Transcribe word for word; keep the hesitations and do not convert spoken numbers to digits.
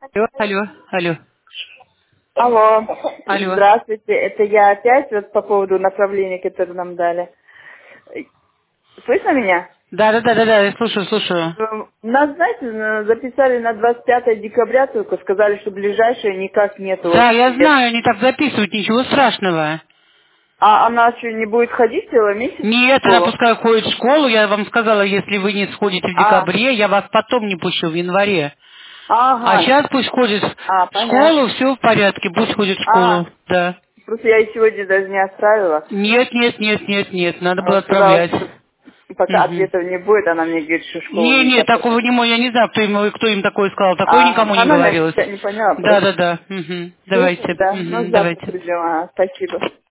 Алло, алло, алло, Алло, алло. здравствуйте, это я опять вот по поводу направления, которое нам дали. Слышно меня? Да, да, да, да, да, я слушаю, слушаю. Эм, Нас, знаете, на- записали на двадцать пятое декабря только, сказали, что ближайшее никак нету Да, я вообще. знаю, они так записывают, ничего страшного. А она что, не будет ходить целый месяц в Нет, она школу? пускай ходит в школу, я вам сказала, если вы не сходите в А, декабре, я вас потом не пущу в январе. А ага, сейчас пусть ходит а, в понятно. школу, все в порядке, пусть ходит в А, школу, да. просто я ее сегодня даже не отправила. Нет, нет, нет, нет, нет, надо было Она сказала, отправлять. что пока Угу. ответов не будет, она мне говорит, что школу Не, не, нельзя такого пускать. не мой, я не знаю, кто им, кто им такое сказал, такое А, никому не она говорилось. не поняла Да, просто. да, да, угу. Ну Давайте, тогда, ну угу, завтра давайте. придем. А, спасибо.